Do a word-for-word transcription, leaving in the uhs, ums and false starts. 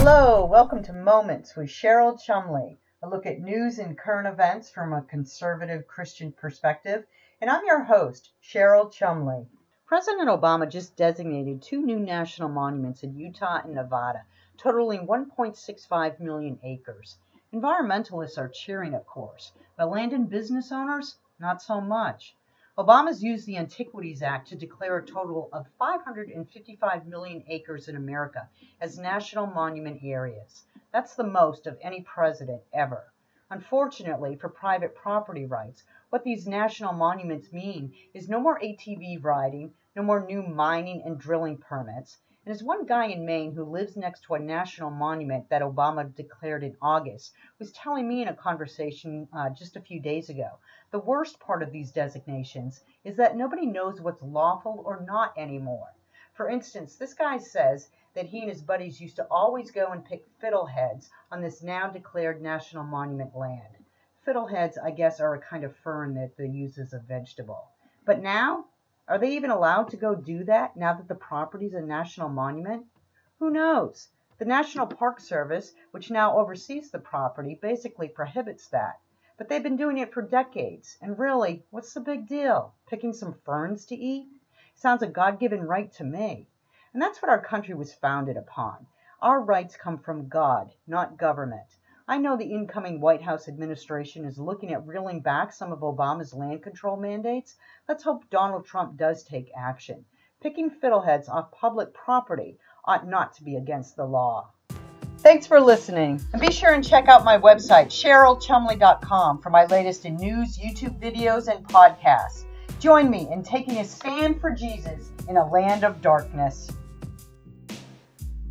Hello, welcome to Moments with Cheryl Chumley, a look at news and current events from a conservative Christian perspective. And I'm your host, Cheryl Chumley. President Obama just designated two new national monuments in Utah and Nevada, totaling one point six five million acres. Environmentalists are cheering, of course, but land and business owners, not so much. Obama's used the Antiquities Act to declare a total of five hundred fifty-five million acres in America as national monument areas. That's the most of any president ever. Unfortunately, for private property rights, what these national monuments mean is no more A T V riding, no more new mining and drilling permits. And as one guy in Maine who lives next to a national monument that Obama declared in August was telling me in a conversation uh, just a few days ago, the worst part of these designations is that nobody knows what's lawful or not anymore. For instance, this guy says that he and his buddies used to always go and pick fiddleheads on this now declared national monument land. Fiddleheads, I guess, are a kind of fern that they use as a vegetable. But now? Are they even allowed to go do that now that the property is a national monument? Who knows? The National Park Service, which now oversees the property, basically prohibits that. But they've been doing it for decades. And really, what's the big deal? Picking some ferns to eat? Sounds a God-given right to me. And that's what our country was founded upon. Our rights come from God, not government. I know the incoming White House administration is looking at reeling back some of Obama's land control mandates. Let's hope Donald Trump does take action. Picking fiddleheads off public property ought not to be against the law. Thanks for listening, and be sure and check out my website, cheryl chumley dot com, for my latest in news, YouTube videos, and podcasts. Join me in taking a stand for Jesus in a land of darkness.